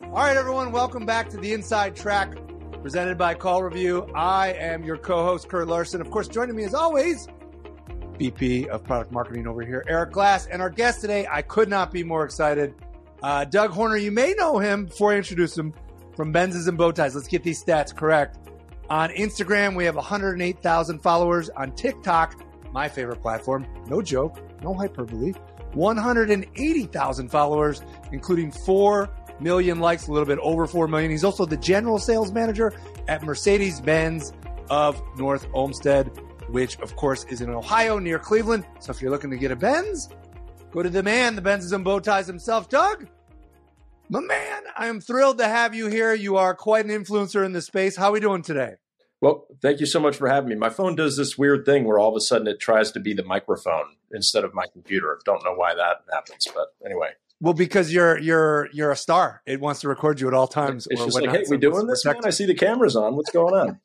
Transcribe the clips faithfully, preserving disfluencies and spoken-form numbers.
All right, everyone, welcome back to the Inside Track, presented by Call Review. I am your co-host, Kurt Larson. Of course, joining me as always, V P of Product Marketing over here, Eric Glass. And our guest today, I could not be more excited. Uh, Doug Horner, you may know him before I introduce him from Benzes and Bowties. Let's get these stats correct. On Instagram, we have one hundred eight thousand followers. On TikTok, my favorite platform, no joke, no hyperbole, one hundred eighty thousand followers, including four million likes, a little bit over four million. He's also the general sales manager at Mercedes-Benz of North Olmsted, which of course is in Ohio near Cleveland. So if you're looking to get a Benz, go to the man, the Benzes and Bowties himself. Doug, my man, I am thrilled to have you here. You are quite an influencer in this space. How are we doing today? Well, thank you so much for having me. My phone does this weird thing where all of a sudden it tries to be the microphone instead of my computer. Don't know why that happens, but anyway. Well, because you're you're you're a star. It wants to record you at all times. It's just like, hey, we doing this, man? I see the cameras on. What's going on?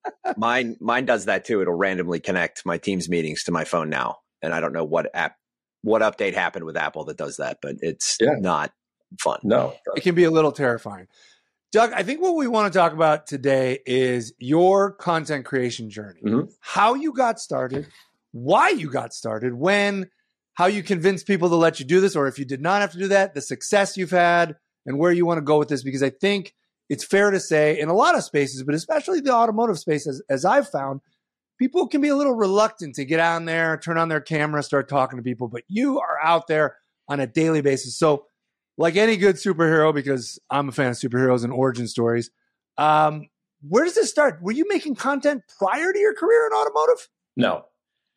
Mine mine does that too. It'll randomly connect my Teams meetings to my phone now, and I don't know what app, what update happened with Apple that does that, but it's yeah. not fun. No, it can be a little terrifying. Doug, I think what we want to talk about today is your content creation journey, mm-hmm. how you got started, why you got started, when. How you convince people to let you do this, or if you did not have to do that, the success you've had, and where you want to go with this. Because I think it's fair to say in a lot of spaces, but especially the automotive space, as, as I've found, people can be a little reluctant to get on there, turn on their camera, start talking to people. But you are out there on a daily basis. So like any good superhero, because I'm a fan of superheroes and origin stories, um, where does this start? Were you making content prior to your career in automotive? No.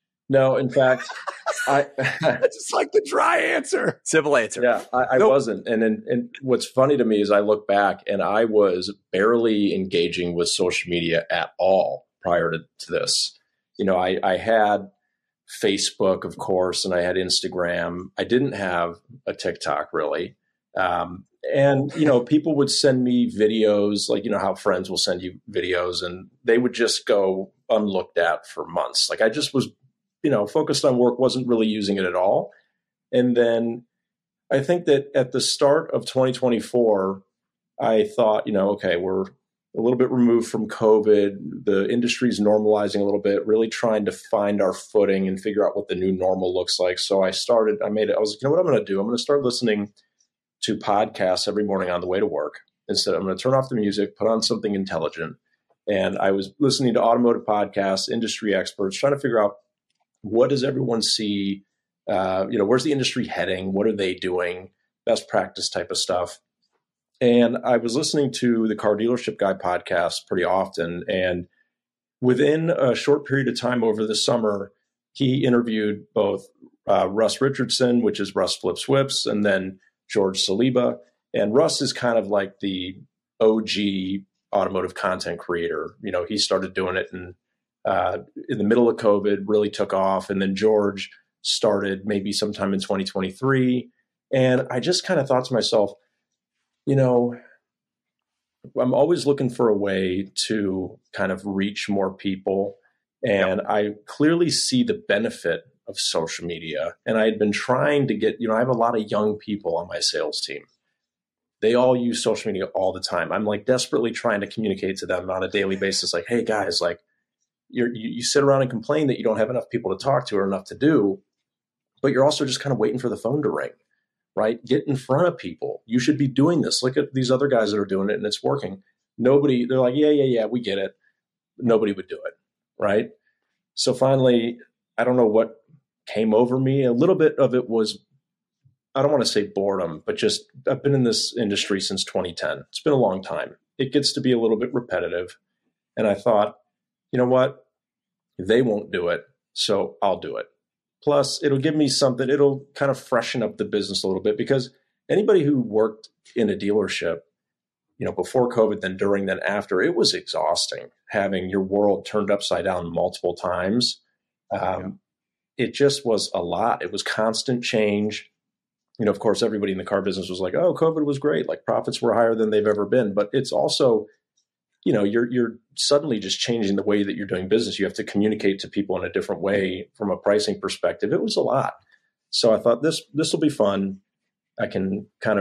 No, in fact, I just like the dry answer, simple answer. Yeah, I, I nope. wasn't. And, and and what's funny to me is I look back and I was barely engaging with social media at all prior to, to this. You know, I, I had Facebook, of course, and I had Instagram. I didn't have a TikTok really. Um, and, you know, people would send me videos, like, you know, how friends will send you videos, and they would just go unlooked at for months. Like I just was you know, focused on work, wasn't really using it at all. And then I think that at the start of twenty twenty-four, I thought, you know, okay, we're a little bit removed from COVID. The industry's normalizing a little bit, really trying to find our footing and figure out what the new normal looks like. So I started, I made it, I was like, you know what I'm going to do? I'm going to start listening to podcasts every morning on the way to work. Instead, I'm going to turn off the music, put on something intelligent. And I was listening to automotive podcasts, industry experts, trying to figure out, what does everyone see? Uh, you know, where's the industry heading? What are they doing? Best practice type of stuff. And I was listening to the Car Dealership Guy podcast pretty often. And within a short period of time over the summer, he interviewed both uh, Russ Richardson, which is Russ Flips Whips, and then George Saliba. And Russ is kind of like the O G automotive content creator. You know, he started doing it in Uh, in the middle of COVID, really took off. And then George started maybe sometime in twenty twenty-three. And I just kind of thought to myself, you know, I'm always looking for a way to kind of reach more people. And yep. I clearly see the benefit of social media. And I had been trying to get, you know, I have a lot of young people on my sales team. They all use social media all the time. I'm like desperately trying to communicate to them on a daily basis. Like, hey guys, like, You're, you you sit around and complain that you don't have enough people to talk to or enough to do, but you're also just kind of waiting for the phone to ring, right? Get in front of people. You should be doing this. Look at these other guys that are doing it and it's working. Nobody, they're like, yeah, yeah, yeah, we get it. Nobody would do it, right? So finally, I don't know what came over me. A little bit of it was, I don't want to say boredom, but just I've been in this industry since twenty ten. It's been a long time. It gets to be a little bit repetitive. And I thought, you know what? They won't do it, so I'll do it. Plus, it'll give me something. It'll kind of freshen up the business a little bit, because anybody who worked in a dealership, you know, before COVID, then during, then after, it was exhausting having your world turned upside down multiple times. Um, yeah. It just was a lot. It was constant change. You know, of course, everybody in the car business was like, oh, COVID was great. Like profits were higher than they've ever been. But it's also, you know, you're you're suddenly just changing the way that you're doing business. You have to communicate to people in a different way from a pricing perspective. It was a lot. So I thought this this will be fun. I can kind of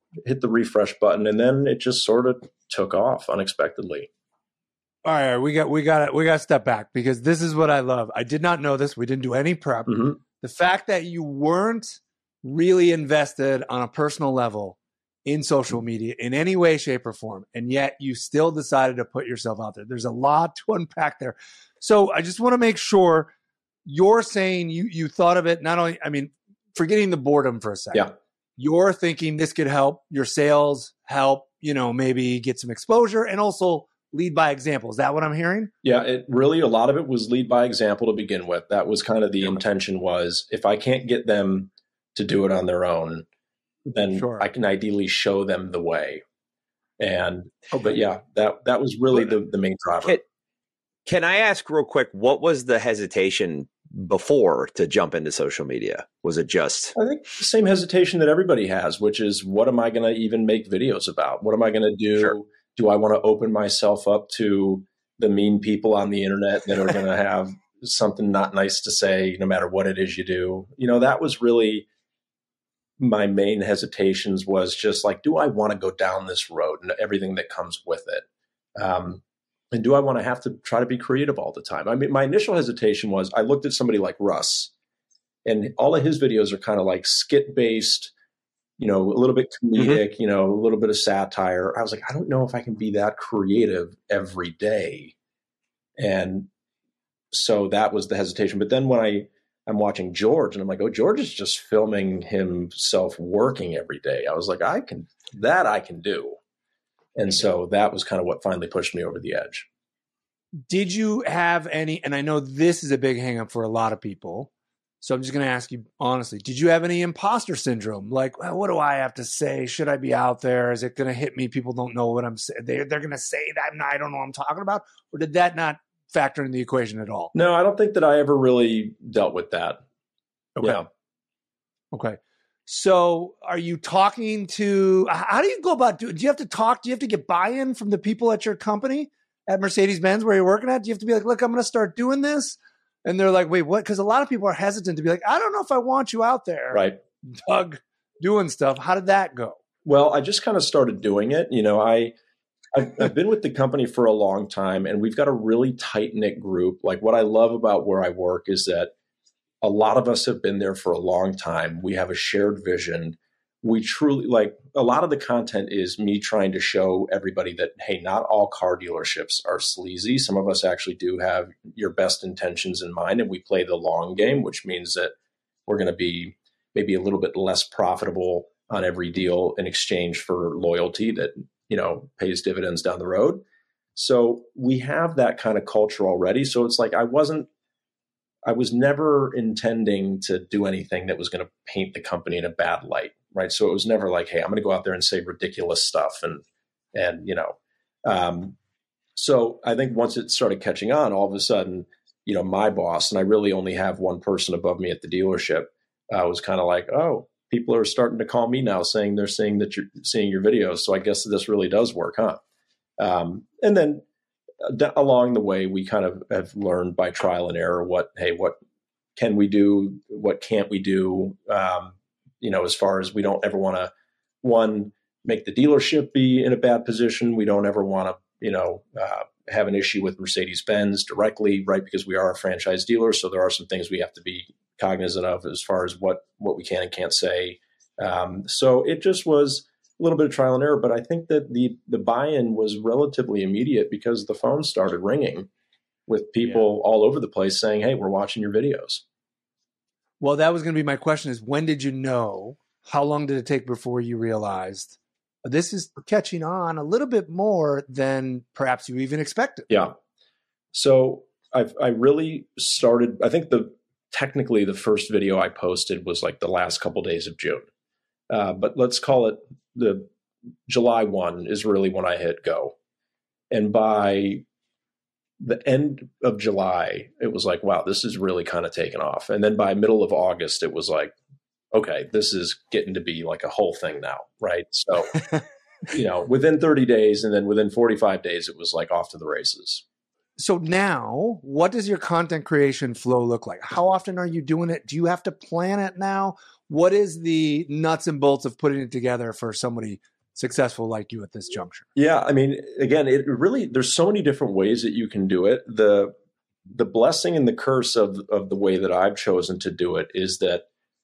hit the refresh button, and then it just sort of took off unexpectedly. All right, we got we got we got to step back, because this is what I love. I did not know this. We didn't do any prep. Mm-hmm. The fact that you weren't really invested on a personal level in social media in any way, shape, or form, and yet you still decided to put yourself out there. There's a lot to unpack there. So I just want to make sure you're saying you you thought of it not only, I mean, forgetting the boredom for a second. Yeah. You're thinking this could help your sales, help, you know, maybe get some exposure, and also lead by example. Is that what I'm hearing? Yeah, it really, a lot of it was lead by example to begin with. That was kind of the intention, was if I can't get them to do it on their own, then sure. I can ideally show them the way. And, oh, but yeah, that, that was really the, the main driver. Can, can I ask real quick, what was the hesitation before to jump into social media? Was it just? I think the same hesitation that everybody has, which is, what am I going to even make videos about? What am I going to do? Sure. Do I want to open myself up to the mean people on the internet that are going to have something not nice to say, no matter what it is you do? You know, that was really my main hesitations, was just like, do I want to go down this road and everything that comes with it? Um, and do I want to have to try to be creative all the time? I mean, my initial hesitation was, I looked at somebody like Russ, and all of his videos are kind of like skit based, you know, a little bit comedic, mm-hmm. you know, a little bit of satire. I was like, I don't know if I can be that creative every day. And so that was the hesitation. But then when I, I'm watching George, and I'm like, oh, George is just filming himself working every day. I was like, I can, that I can do. And so that was kind of what finally pushed me over the edge. Did you have any, and I know this is a big hang up for a lot of people, so I'm just going to ask you honestly, did you have any imposter syndrome? Like, well, what do I have to say? Should I be out there? Is it going to hit me? People don't know what I'm saying. They're, they're going to say that, and I don't know what I'm talking about. Or did that not factor in the equation at all? No, I don't think that I ever really dealt with that. Okay. Yeah. Okay. So are you talking to, how do you go about doing, do you have to talk? Do you have to get buy-in from the people at your company at Mercedes-Benz where you're working at? Do you have to be like, look, I'm going to start doing this? And they're like, wait, what? Because a lot of people are hesitant to be like, I don't know if I want you out there, right, Doug, doing stuff. How did that go? Well, I just kind of started doing it. You know, I, I've, I've been with the company for a long time, and we've got a really tight-knit group. Like, what I love about where I work is that a lot of us have been there for a long time. We have a shared vision. We truly, like, a lot of the content is me trying to show everybody that, hey, not all car dealerships are sleazy. Some of us actually do have your best intentions in mind, and we play the long game, which means that we're going to be maybe a little bit less profitable on every deal in exchange for loyalty that, you know, pays dividends down the road. So we have that kind of culture already. So it's like, I wasn't, I was never intending to do anything that was going to paint the company in a bad light. Right. So it was never like, hey, I'm going to go out there and say ridiculous stuff. And, and, you know, um, so I think once it started catching on, all of a sudden, you know, my boss, and I really only have one person above me at the dealership, uh, was kind of like, oh, people are starting to call me now saying they're saying that you're seeing your videos. So I guess this really does work, huh? Um, and then uh, along the way, we kind of have learned by trial and error what, hey, what can we do? What can't we do? Um, you know, as far as we don't ever want to, one, make the dealership be in a bad position. We don't ever want to, you know, uh, have an issue with Mercedes-Benz directly, right? Because we are a franchise dealer. So there are some things we have to be cognizant of as far as what, what we can and can't say. Um, so it just was a little bit of trial and error, but I think that the, the buy-in was relatively immediate because the phone started ringing with people yeah. all over the place saying, hey, we're watching your videos. Well, that was going to be my question is, when did you know? How long did it take before you realized this is catching on a little bit more than perhaps you even expected? Yeah. So I've, I really started, I think the technically the first video I posted was like the last couple days of June. Uh, but let's call it the July first is really when I hit go. And by the end of July, it was like, wow, this is really kind of taken off. And then by middle of August, it was like, okay, this is getting to be like a whole thing now, right? So, you know, within thirty days and then within forty-five days, it was like off to the races. so now, what does your content creation flow look like? How often are you doing it? Do you have to plan it now? What is the nuts and bolts of putting it together for somebody successful like you at this juncture? Yeah, I mean, again, it really, there's so many different ways that you can do it. The the blessing and the curse of of the way that I've chosen to do it is that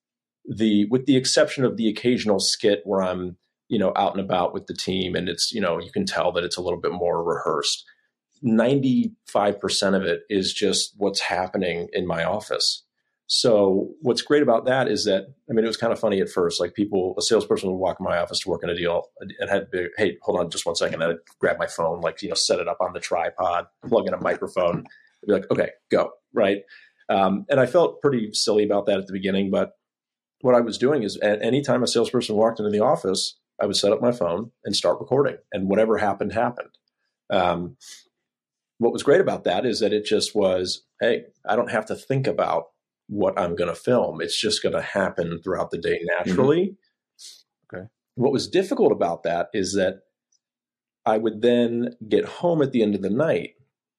the with the exception of the occasional skit where I'm, you know, out and about with the team and it's, you know, you can tell that it's a little bit more rehearsed. ninety-five percent of it is just what's happening in my office. So what's great about that is that, I mean, it was kind of funny at first, like people, a salesperson would walk in my office to work on a deal and had, to, hey, hold on just one second. I'd grab my phone, like, you know, set it up on the tripod, plug in a microphone, be like, okay, go. Right. Um, and I felt pretty silly about that at the beginning, but what I was doing is at any time a salesperson walked into the office, I would set up my phone and start recording, and whatever happened, happened. Um, what was great about that is that it just was, hey, I don't have to think about what I'm going to film. It's just going to happen throughout the day naturally. Mm-hmm. Okay. What was difficult about that is that I would then get home at the end of the night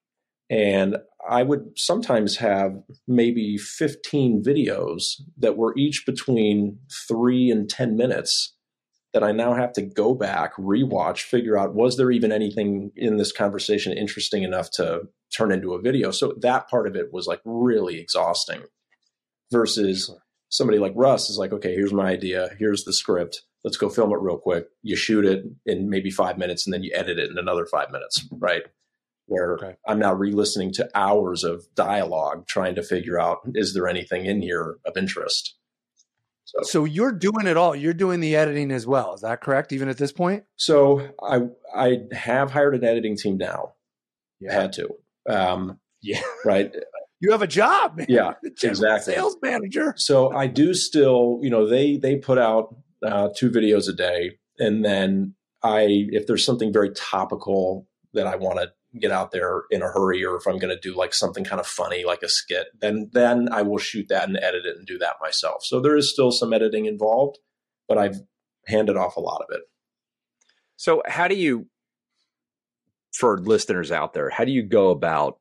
and I would sometimes have maybe fifteen videos that were each between three and ten minutes that I now have to go back, rewatch, figure out, was there even anything in this conversation interesting enough to turn into a video? So that part of it was like really exhausting. Versus somebody like Russ is like, okay, here's my idea. Here's the script. Let's go film it real quick. You shoot it in maybe five minutes and then you edit it in another five minutes, right? Where okay. I'm now re-listening to hours of dialogue trying to figure out, is there anything in here of interest? So, so you're doing it all. You're doing the editing as well. Is that correct? Even at this point? So I I have hired an editing team now. Yeah. I had to. Um, yeah. Right. You have a job, man. Yeah, exactly. Sales manager. So I do still, you know, they they put out uh, two videos a day, and then I, if there's something very topical that I want to get out there in a hurry, or if I'm going to do like something kind of funny, like a skit, then then I will shoot that and edit it and do that myself. So there is still some editing involved, but I've handed off a lot of it. So how do you, for listeners out there, how do you go about?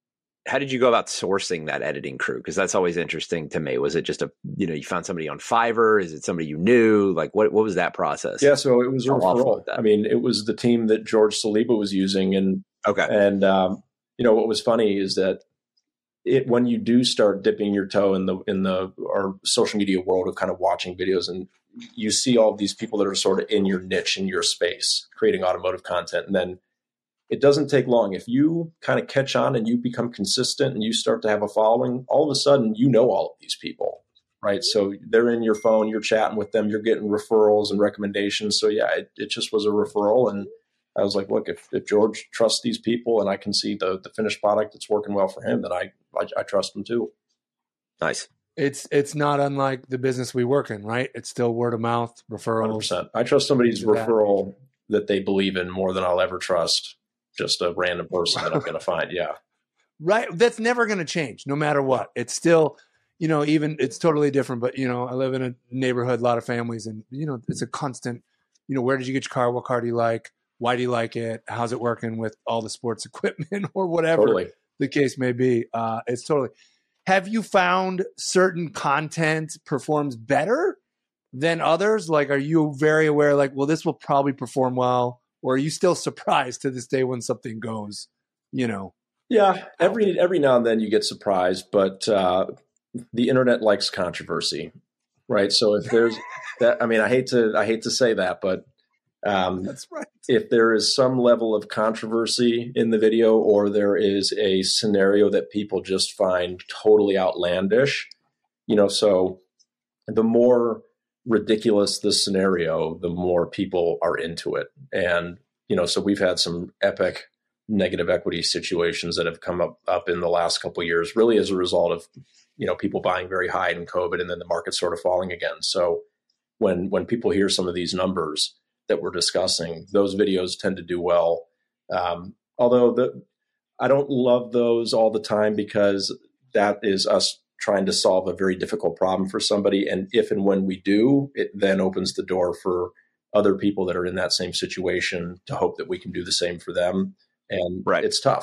How did you go about sourcing that editing crew? Because that's always interesting to me. Was it just a, you know, you found somebody on Fiverr? Is it somebody you knew? Like, what what was that process? Yeah, so it was a referral. I mean, it was the team that George Saliba was using. And, okay. And, um, you know, what was funny is that it, when you do start dipping your toe in the, in the, our social media world of kind of watching videos, and you see all of these people that are sort of in your niche, in your space, creating automotive content. And then it doesn't take long. If you kind of catch on and you become consistent and you start to have a following, all of a sudden, you know all of these people, right? So they're in your phone, you're chatting with them, you're getting referrals and recommendations. So yeah, it, it just was a referral. And I was like, look, if, if George trusts these people and I can see the the finished product that's working well for him, then I, I, I trust him too. Nice. It's it's not unlike the business we work in, right? It's still word of mouth, referrals. one hundred percent. I trust somebody's referral that. that they believe in more than I'll ever trust just a random person that I'm going to find. Yeah. Right. That's never going to change no matter what. It's still, you know, even it's totally different, but you know, I live in a neighborhood, a lot of families, and you know, it's a constant, you know, where did you get your car? What car do you like? Why do you like it? How's it working with all the sports equipment or whatever totally. the case may be? Uh, it's totally. Have you found certain content performs better than others? Like, are you very aware, like, well, this will probably perform well? Or are you still surprised to this day when something goes, you know? Yeah, every every now and then you get surprised, but uh, the internet likes controversy, right? So if there's that, I mean, I hate to I hate to say that, but um, that's right. If there is some level of controversy in the video, or there is a scenario that people just find totally outlandish, you know, so the more ridiculous the scenario, the more people are into it. And, you know, so we've had some epic negative equity situations that have come up, up in the last couple of years, really as a result of, you know, people buying very high in COVID and then the market sort of falling again. So when, when people hear some of these numbers that we're discussing, those videos tend to do well. Um, although the, I don't love those all the time, because that is us trying to solve a very difficult problem for somebody. And if and when we do, it then opens the door for other people that are in that same situation to hope that we can do the same for them. And right. It's tough,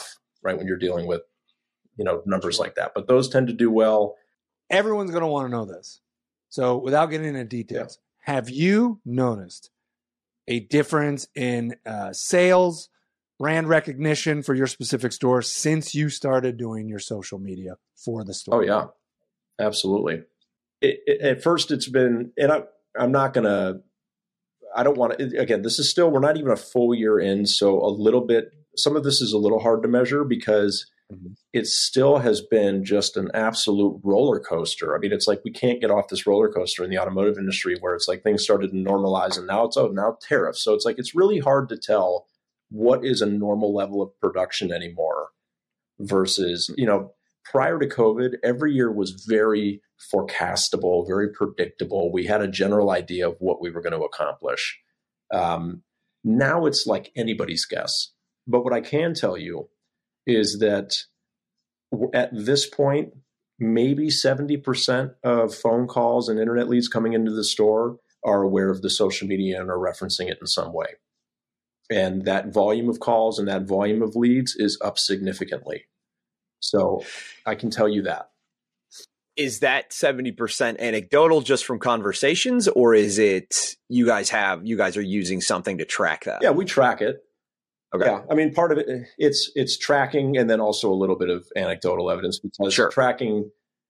right? When you're dealing with, you know, numbers like that, but those tend to do well. Everyone's going to want to know this. So without getting into details, yeah. have you noticed a difference in uh, sales, brand recognition for your specific store since you started doing your social media for the store? Oh yeah, absolutely. It, it, at first it's been, and I, I'm not going to, I don't want to, again, this is still, we're not even a full year in. So a little bit, some of this is a little hard to measure because mm-hmm. it still has been just an absolute roller coaster. I mean, it's like we can't get off this roller coaster in the automotive industry where it's like things started to normalize and now it's, oh, now tariffs. So it's like, it's really hard to tell what is a normal level of production anymore versus, you know, prior to COVID, every year was very forecastable, very predictable. We had a general idea of what we were going to accomplish. Um, now it's like anybody's guess. But what I can tell you is that at this point, maybe seventy percent of phone calls and internet leads coming into the store are aware of the social media and are referencing it in some way. And that volume of calls and that volume of leads is up significantly. So I can tell you that. Is that seventy percent anecdotal just from conversations, or is it you guys have, you guys are using something to track that? Yeah, we track it. Okay. Yeah. I mean, part of it, it's, it's tracking and then also a little bit of anecdotal evidence because sure. tracking,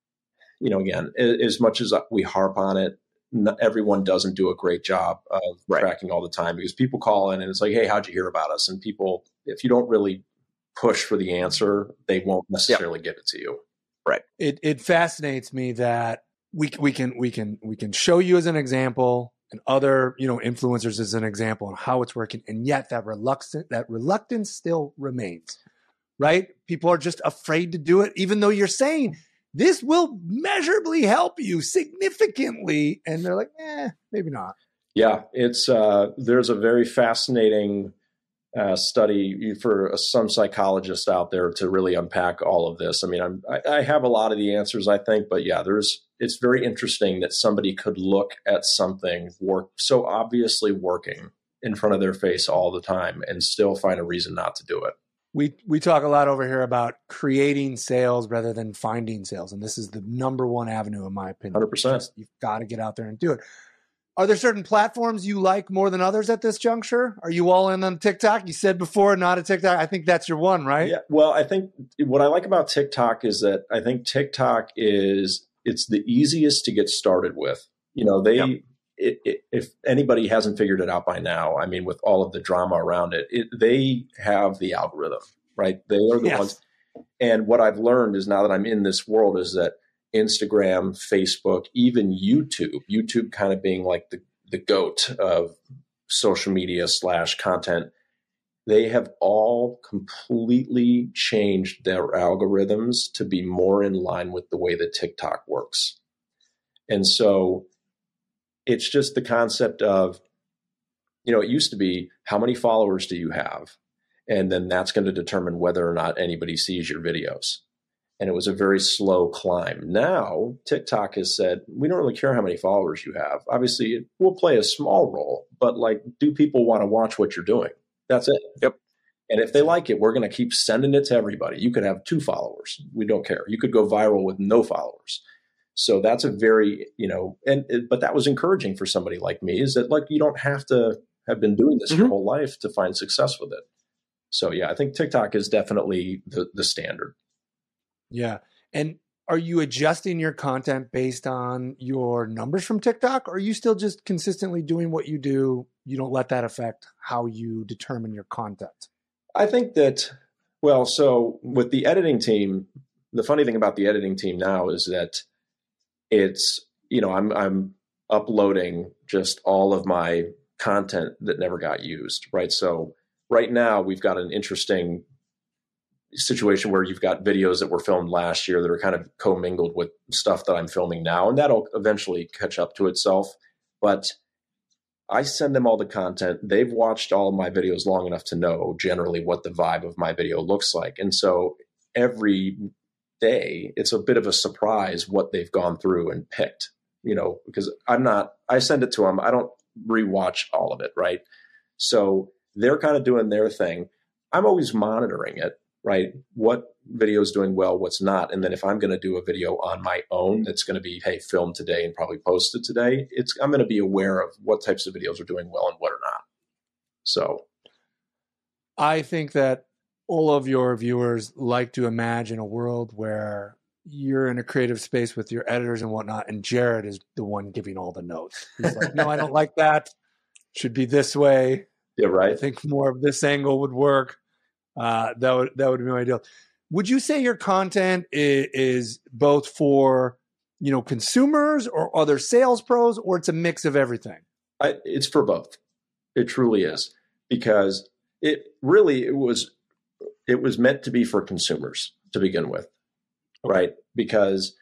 you know, again, as much as we harp on it, not everyone doesn't do a great job of right. tracking all the time because people call in and it's like, hey, how'd you hear about us? And people, if you don't really push for the answer, they won't necessarily yep. give it to you. Right. It it fascinates me that we we can we can we can show you as an example and other, you know, influencers as an example on how it's working, and yet that reluctance that reluctance still remains. Right? People are just afraid to do it, even though you're saying this will measurably help you significantly, and they're like, eh, maybe not. Yeah, it's uh, there's a very fascinating uh, study for some psychologists out there to really unpack all of this. I mean, I'm, I, I have a lot of the answers, I think, but yeah, there's. It's very interesting that somebody could look at something work so obviously working in front of their face all the time and still find a reason not to do it. We we talk a lot over here about creating sales rather than finding sales, and this is the number one avenue, in my opinion. one hundred percent. Just, you've got to get out there and do it. Are there certain platforms you like more than others at this juncture? Are you all in on TikTok? You said before, not a TikTok. I think that's your one, right? Yeah. Well, I think what I like about TikTok is that I think TikTok is it's the easiest to get started with. You know, they. Yep. It, it, if anybody hasn't figured it out by now, I mean, with all of the drama around it, it they have the algorithm, right? They are the yes. ones. And what I've learned is now that I'm in this world is that Instagram, Facebook, even YouTube, YouTube kind of being like the, the GOAT of social media slash content, they have all completely changed their algorithms to be more in line with the way that TikTok works. And so it's just the concept of, you know, it used to be how many followers do you have? And then that's going to determine whether or not anybody sees your videos. And it was a very slow climb. Now, TikTok has said, we don't really care how many followers you have. Obviously, it will play a small role, but like, do people want to watch what you're doing? That's it. Yep. And if they like it, we're going to keep sending it to everybody. You could have two followers. We don't care. You could go viral with no followers. So that's a very, you know, and but that was encouraging for somebody like me is that like you don't have to have been doing this mm-hmm. your whole life to find success with it. So yeah, I think TikTok is definitely the the standard. Yeah. And are you adjusting your content based on your numbers from TikTok, or are you still just consistently doing what you do? You don't let that affect how you determine your content? I think that, well, so with the editing team, the funny thing about the editing team now is that it's, you know, I'm I'm uploading just all of my content that never got used, right? So right now we've got an interesting situation where you've got videos that were filmed last year that are kind of commingled with stuff that I'm filming now, and that'll eventually catch up to itself. But I send them all the content. They've watched all of my videos long enough to know generally what the vibe of my video looks like. And so every day, it's a bit of a surprise what they've gone through and picked, you know, because I'm not, I send it to them. I don't rewatch all of it. Right. So they're kind of doing their thing. I'm always monitoring it. right? What video is doing well, what's not. And then if I'm going to do a video on my own, that's going to be, hey, filmed today and probably posted today, it's I'm going to be aware of what types of videos are doing well and what are not. So I think that all of your viewers like to imagine a world where you're in a creative space with your editors and whatnot, and Jared is the one giving all the notes. He's like, no, I don't like that. Should be this way. Yeah, right. I think more of this angle would work. Uh, that would that would be my ideal. Would you say your content is, is both for, you know, consumers or other sales pros, or it's a mix of everything? I, it's for both. It truly is, because it really it was it was meant to be for consumers to begin with, right? Because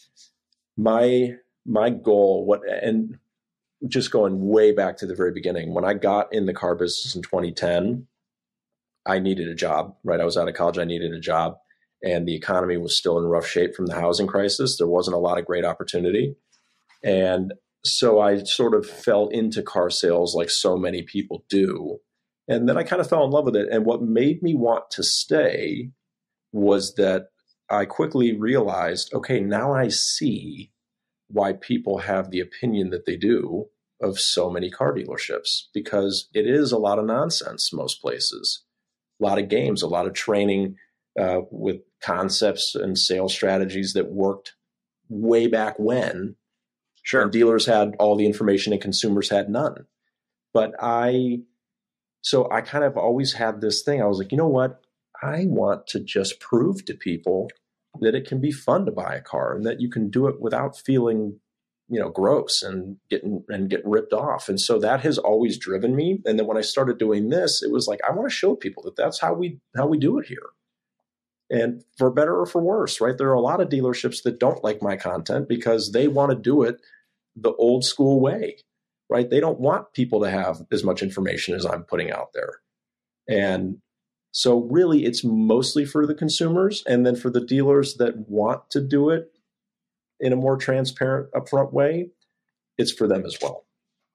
my my goal, what and just going way back to the very beginning, when I got in the car business in twenty ten. I needed a job, right? I was out of college. I needed a job, and the economy was still in rough shape from the housing crisis. There wasn't a lot of great opportunity. And so I sort of fell into car sales like so many people do. And then I kind of fell in love with it. And what made me want to stay was that I quickly realized, okay, now I see why people have the opinion that they do of so many car dealerships, because it is a lot of nonsense most places. A lot of games, a lot of training uh, with concepts and sales strategies that worked way back when. Sure. And dealers had all the information and consumers had none. But I, so I kind of always had this thing. I was like, you know what? I want to just prove to people that it can be fun to buy a car and that you can do it without feeling, you know, gross and getting and get ripped off. And so that has always driven me. And then when I started doing this, it was like, I want to show people that that's how we, how we do it here. And for better or for worse, right? There are a lot of dealerships that don't like my content because they want to do it the old school way, right? They don't want people to have as much information as I'm putting out there. And so really it's mostly for the consumers, and then for the dealers that want to do it in a more transparent, upfront way, it's for them as well.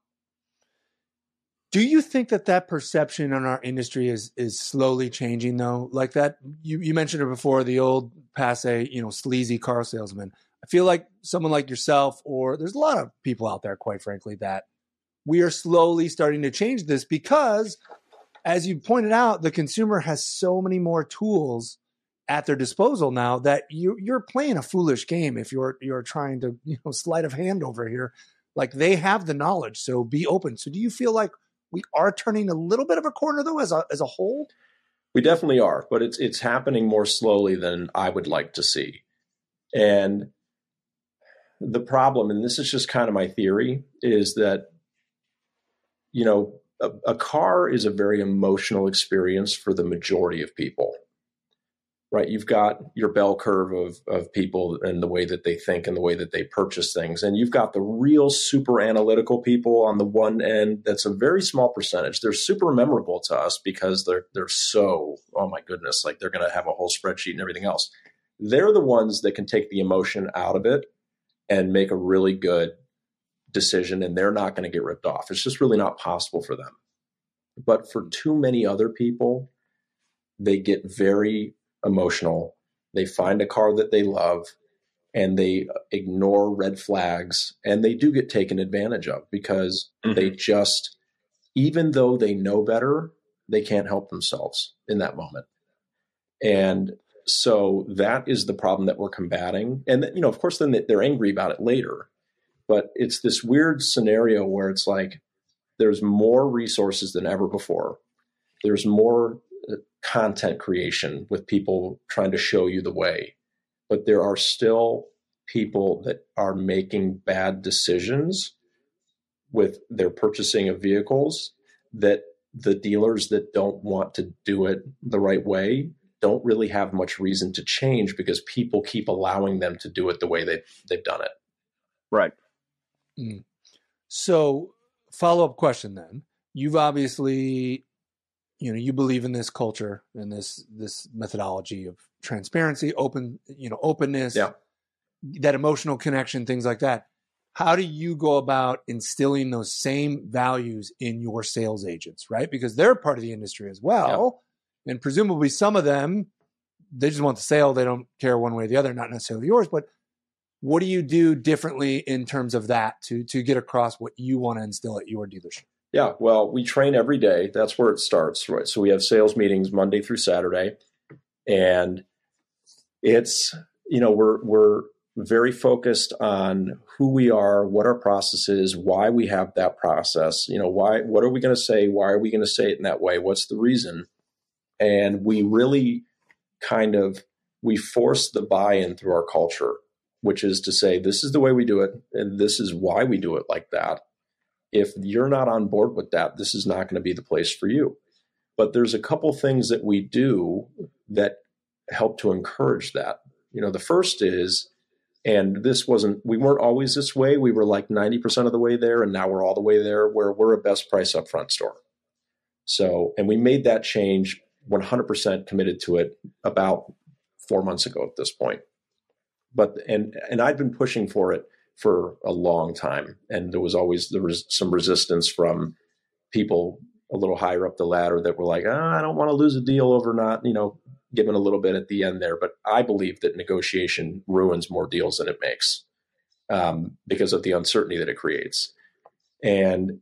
Do you think that that perception on our industry is is slowly changing, though? Like that, you, you mentioned it before, the old passe, you know, sleazy car salesman. I feel like someone like yourself, or there's a lot of people out there, quite frankly, that we are slowly starting to change this because, as you pointed out, the consumer has so many more tools at their disposal now that you you're playing a foolish game if you're you're trying to, you know, sleight of hand over here. Like, they have the knowledge, so be open. So do you feel like we are turning a little bit of a corner, though, as a as a whole? We definitely are, but it's it's happening more slowly than I would like to see. And the problem, and this is just kind of my theory, is that, you know, a, a car is a very emotional experience for the majority of people. Right, you've got your bell curve of of people and the way that they think and the way that they purchase things. And you've got the real super analytical people on the one end. That's a very small percentage. They're super memorable to us because they're they're so, oh my goodness, like they're going to have a whole spreadsheet and everything else. They're the ones that can take the emotion out of it and make a really good decision, and they're not going to get ripped off. It's just really not possible for them. But for too many other people, they get very emotional. They find a car that they love and they ignore red flags, and they do get taken advantage of because mm-hmm. they just, even though they know better, they can't help themselves in that moment. And so that is the problem that we're combating. And, you know, of course, then they're angry about it later, but it's this weird scenario where it's like, there's more resources than ever before. There's more content creation with people trying to show you the way, but there are still people that are making bad decisions with their purchasing of vehicles that the dealers that don't want to do it the right way don't really have much reason to change because people keep allowing them to do it the way they've, they've done it. Right. Mm. So follow-up question then. You've obviously, you know, you believe in this culture and this this methodology of transparency, open, you know, openness, yeah. that emotional connection, things like that. How do you go about instilling those same values in your sales agents, right? Because they're part of the industry as well. Yeah. And presumably some of them they just want the sale. They don't care one way or the other, not necessarily yours, but what do you do differently in terms of that to, to get across what you want to instill at your dealership? Yeah, well, we train every day. That's where it starts, right? So we have sales meetings Monday through Saturday, and it's, you know, we're we're very focused on who we are, what our process is, why we have that process. You know, why, what are we going to say? Why are we going to say it in that way? What's the reason? And we really kind of, we force the buy-in through our culture, which is to say, this is the way we do it, and this is why we do it like that. If you're not on board with that, this is not going to be the place for you. But there's a couple things that we do that help to encourage that. You know, the first is, and this wasn't, we weren't always this way. We were like ninety percent of the way there, and now we're all the way there, where we're a best price upfront store. So, and we made that change one hundred percent committed to it about four months ago at this point. But, and, and I've been pushing for it for a long time. And there was always, there was some resistance from people a little higher up the ladder that were like, oh, I don't want to lose a deal over not, you know, giving a little bit at the end there. But I believe that negotiation ruins more deals than it makes, um, because of the uncertainty that it creates. And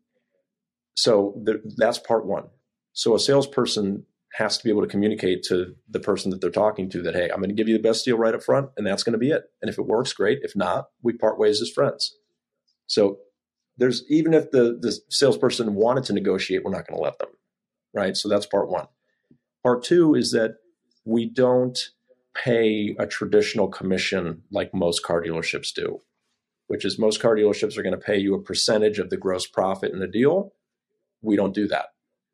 so the, that's part one. So a salesperson has to be able to communicate to the person that they're talking to that, hey, I'm going to give you the best deal right up front, and that's going to be it. And if it works, great. If not, we part ways as friends. So there's, even if the, the salesperson wanted to negotiate, we're not going to let them, right? So that's part one. Part two is that we don't pay a traditional commission like most car dealerships do, which is most car dealerships are going to pay you a percentage of the gross profit in a deal. We don't do that.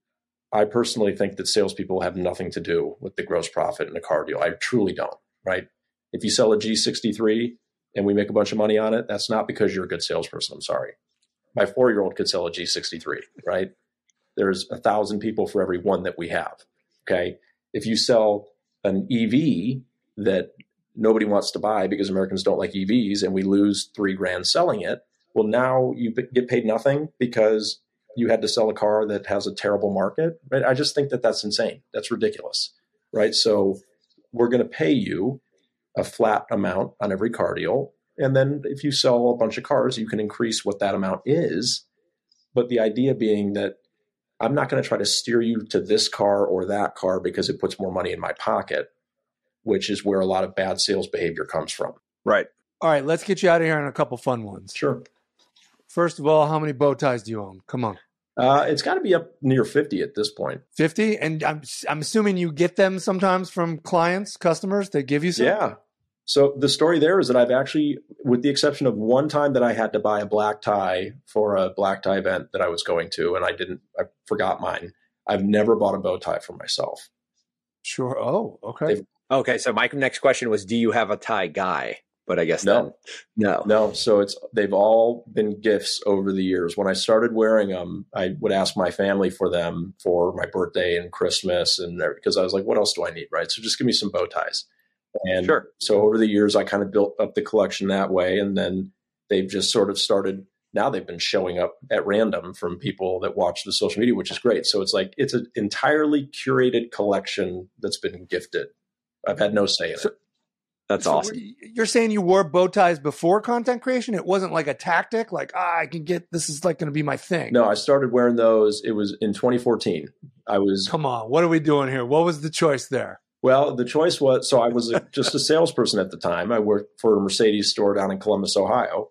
I personally think that salespeople have nothing to do with the gross profit in a car deal. I truly don't, right? If you sell a G sixty-three and we make a bunch of money on it, that's not because you're a good salesperson. I'm sorry. My four-year-old could sell a G sixty-three, right? There's a thousand people for every one that we have, okay? If you sell an E V that nobody wants to buy because Americans don't like E Vs, and we lose three grand selling it, well, now you get paid nothing because you had to sell a car that has a terrible market, right? I just think that that's insane. That's ridiculous, right? So we're going to pay you a flat amount on every car deal. And then if you sell a bunch of cars, you can increase what that amount is. But the idea being that I'm not going to try to steer you to this car or that car because it puts more money in my pocket, which is where a lot of bad sales behavior comes from. Right. All right, let's get you out of here on a couple fun ones. Sure. First of all, how many bow ties do you own? Come on. Uh, it's got to be up near fifty at this point. fifty? And I'm I'm assuming you get them sometimes from clients, customers that give you some? Yeah. So the story there is that I've actually, with the exception of one time that I had to buy a black tie for a black tie event that I was going to, and I didn't, I forgot mine. I've never bought a bow tie for myself. Sure. Oh, okay. They've, Okay. So my next question was, do you have a tie guy? But I guess no, then, no, no. So it's, they've all been gifts over the years. When I started wearing them, I would ask my family for them for my birthday and Christmas, and because I was like, what else do I need? Right. So just give me some bow ties. And sure. So over the years, I kind of built up the collection that way. And then they've just sort of started, now they've been showing up at random from people that watch the social media, which is great. So it's like, it's an entirely curated collection that's been gifted. I've had no say in so, it. That's so awesome. You're saying you wore bow ties before content creation? It wasn't like a tactic, like, ah, I can get, this is like going to be my thing. No, I started wearing those. It was in twenty fourteen. I was. Come on. What are we doing here? What was the choice there? Well, the choice was, so I was a, just a salesperson at the time. I worked for a Mercedes store down in Columbus, Ohio.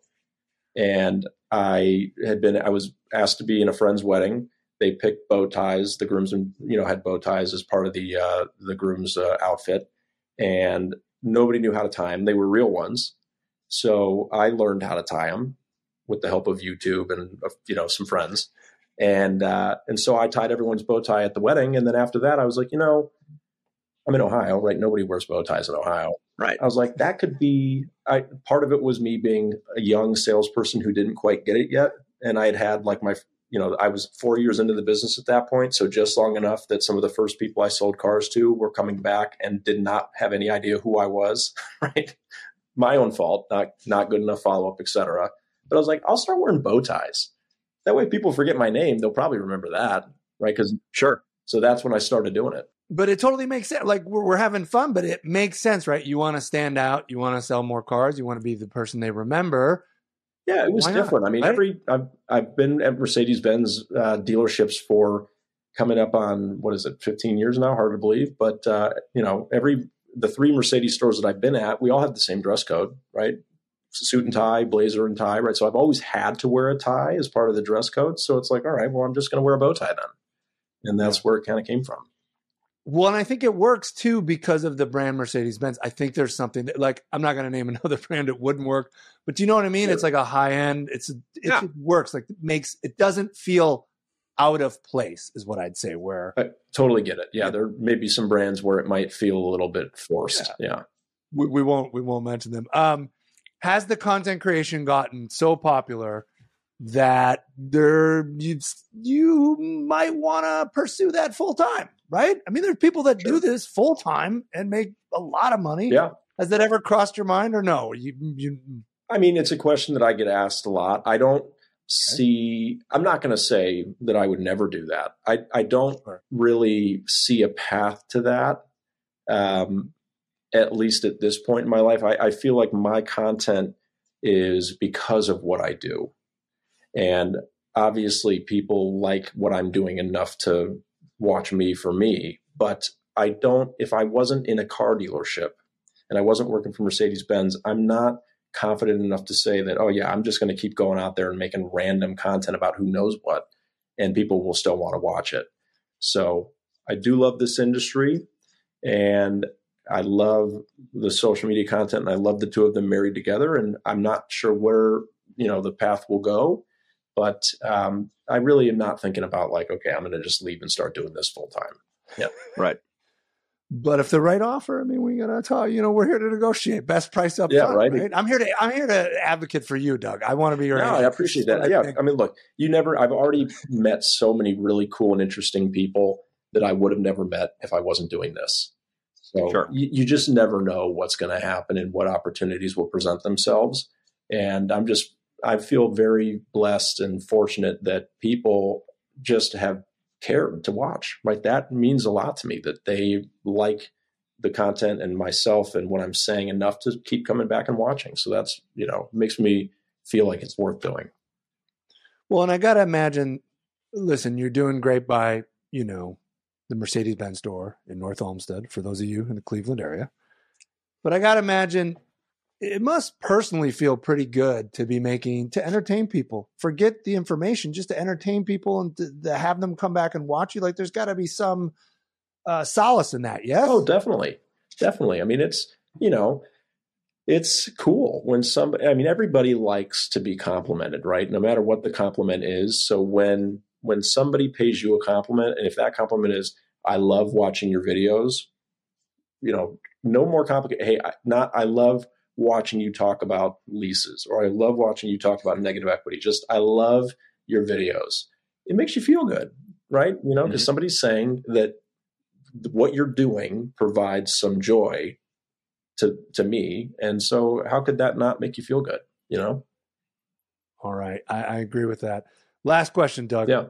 And I had been, I was asked to be in a friend's wedding. They picked bow ties. The groomsmen, you know, had bow ties as part of the, uh, the groom's uh, outfit. And nobody knew how to tie them. They were real ones. So I learned how to tie them with the help of YouTube and, you know, some friends. And, uh, and so I tied everyone's bow tie at the wedding. And then after that, I was like, you know, I'm in Ohio, right? Nobody wears bow ties in Ohio. Right. I was like, that could be, I, part of it was me being a young salesperson who didn't quite get it yet. And I had had like my, you know, I was four years into the business at that point. So just long enough that some of the first people I sold cars to were coming back and did not have any idea who I was, right? My own fault, not, not good enough follow-up, et cetera. But I was like, I'll start wearing bow ties. That way people forget my name. They'll probably remember that, right? Because sure. So that's when I started doing it. But it totally makes sense. Like we're, we're having fun, but it makes sense, right? You want to stand out. You want to sell more cars. You want to be the person they remember. Yeah, it was Why different. not, I mean, right? every I've I've been at Mercedes-Benz uh, dealerships for coming up on, what is it, fifteen years now? Hard to believe, but uh, you know, every the three Mercedes stores that I've been at, we all have the same dress code, right? Suit and tie, blazer and tie, right? So I've always had to wear a tie as part of the dress code. So it's like, all right, well, I'm just going to wear a bow tie then, and that's where it kind of came from. Well, and I think it works too because of the brand Mercedes-Benz. I think there's something that, like, I'm not going to name another brand it wouldn't work, but do you know what I mean? Sure. It's like a high end. It's it, Yeah. it works. Like it makes it doesn't feel out of place, is what I'd say. Where I totally get it. Yeah, there may be some brands where it might feel a little bit forced. Yeah, yeah. we, we won't we won't mention them. Um, has the content creation gotten so popular that there you you might want to pursue that full time, right? I mean, there's people that Sure. do this full time and make a lot of money. Yeah. Has that ever crossed your mind, or no? You you I mean, it's a question that I get asked a lot. I don't see, I'm not going to say that I would never do that. I, I don't Sure. really see a path to that, um, at least at this point in my life. I, I feel like my content is because of what I do. And obviously people like what I'm doing enough to watch me for me. But I don't, if I wasn't in a car dealership and I wasn't working for Mercedes-Benz, I'm not confident enough to say that, oh yeah, I'm just going to keep going out there and making random content about who knows what, and people will still want to watch it. So I do love this industry, and I love the social media content, and I love the two of them married together. And I'm not sure where, you know, the path will go, but um, I really am not thinking about like, okay, I'm going to just leave and start doing this full time. Yeah. Right. But if the right offer, I mean, we gotta talk. You know, we're here to negotiate best price up Yeah, front, right. right? I'm here to I'm here to advocate for you, Doug. I want to be your. No, I agent. appreciate That's that. what I Yeah. think. I mean, look, you never, I've already met so many really cool and interesting people that I would have never met if I wasn't doing this. So Sure. you, you just never know what's going to happen and what opportunities will present themselves. And I'm just, I feel very blessed and fortunate that people just have cared to watch, right? That means a lot to me, that they like the content and myself and what I'm saying enough to keep coming back and watching. So that's, you know, makes me feel like it's worth doing. Well, and I gotta imagine. Listen, you're doing great by you know the Mercedes-Benz store in North Olmsted for those of you in the Cleveland area. But I gotta imagine it must personally feel pretty good to be making to entertain people. Forget the information, just to entertain people and to, to have them come back and watch you. Like there's got to be some uh, solace in that. Yes. Oh, definitely. Definitely. I mean, it's, you know, it's cool when somebody, I mean, everybody likes to be complimented, right? No matter what the compliment is. So when, when somebody pays you a compliment, and if that compliment is, I love watching your videos, you know, no more complicated. Hey, I, not, I love watching you talk about leases, or I love watching you talk about negative equity. Just, I love your videos. It makes you feel good, right? You know, because Mhm. somebody's saying that what you're doing provides some joy to to me, and so how could that not make you feel good? You know. All right, I, I agree with that. Last question, Doug. Yeah.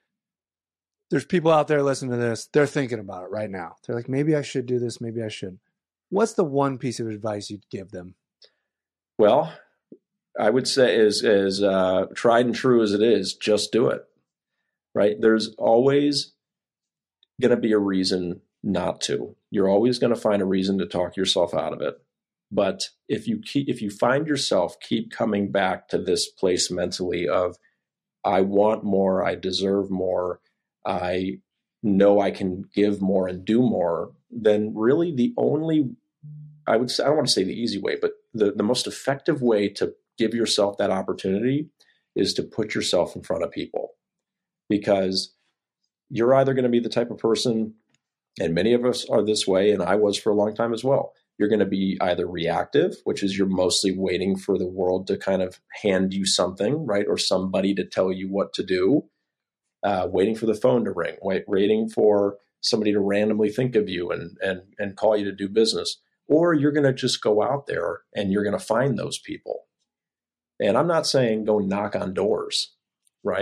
There's people out there listening to this. They're thinking about it right now. They're like, maybe I should do this. Maybe I should. What's the one piece of advice you'd give them? Well, I would say as as uh, tried and true as it is, just do it. Right? There's always going to be a reason not to. You're always going to find a reason to talk yourself out of it. But if you keep, if you find yourself keep coming back to this place mentally of, I want more, I deserve more, I know I can give more and do more, then really the only, I would say, I don't want to say the easy way, but the, the most effective way to give yourself that opportunity is to put yourself in front of people. Because you're either going to be the type of person, and many of us are this way, and I was for a long time as well. You're going to be either reactive, which is you're mostly waiting for the world to kind of hand you something, right? Or somebody to tell you what to do, uh, waiting for the phone to ring, wait, waiting for somebody to randomly think of you and, and, and call you to do business. Or you're going to just go out there and you're going to find those people. And I'm not saying go knock on doors, right?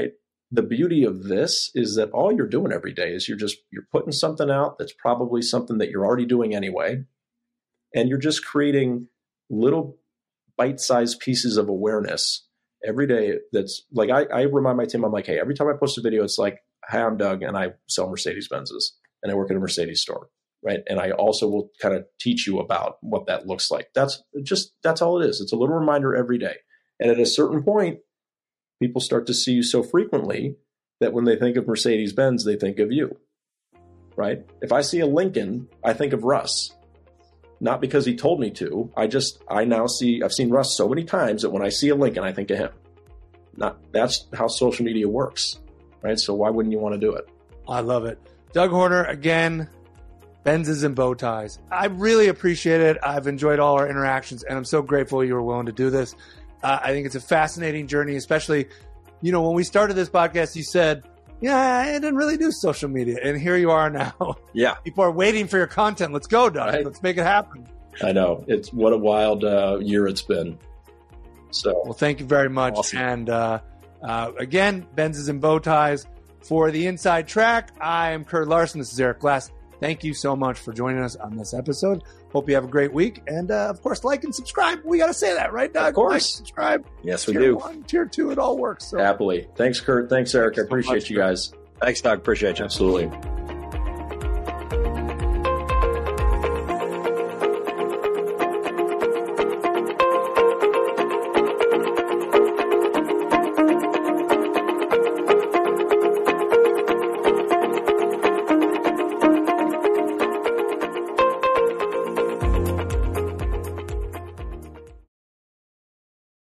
the beauty of this is that all you're doing every day is you're just, you're putting something out that's probably something that you're already doing anyway. And you're just creating little bite-sized pieces of awareness every day. That's like, I, I remind my team, I'm like, hey, every time I post a video, it's like, hi, I'm Doug and I sell Mercedes-Benzes and I work at a Mercedes store. Right. And I also will kind of teach you about what that looks like. That's just, that's all it is. It's a little reminder every day. And at a certain point, people start to see you so frequently that when they think of Mercedes-Benz, they think of you. Right. If I see a Lincoln, I think of Russ, not because he told me to. I just, I now see, I've seen Russ so many times that when I see a Lincoln, I think of him. Not, that's how social media works. Right. So why wouldn't you want to do it? I love it. Doug Horner, again, Benzes and bow ties. I really appreciate it. I've enjoyed all our interactions, and I'm so grateful you were willing to do this. Uh, I think it's a fascinating journey, especially, you know, when we started this podcast, you said, yeah, I didn't really do social media. And here you are now. Yeah. People are waiting for your content. Let's go, Doug. Right. Let's make it happen. I know. It's what a wild uh, year it's been. So, well, thank you very much. Awesome. And uh, uh, again, Benzes and bow ties for the Inside Track. I am Kurt Larson. This is Eric Glass. Thank you so much for joining us on this episode. Hope you have a great week. And, uh, of course, like and subscribe. We got to say that, right, Doug? Of course. Like, subscribe. Yes, we tier do. One, tier two, it all works. So. Happily. Thanks, Kurt. Thanks, Eric. Thanks I appreciate so you guys. Thanks, Doug. Appreciate you. Absolutely.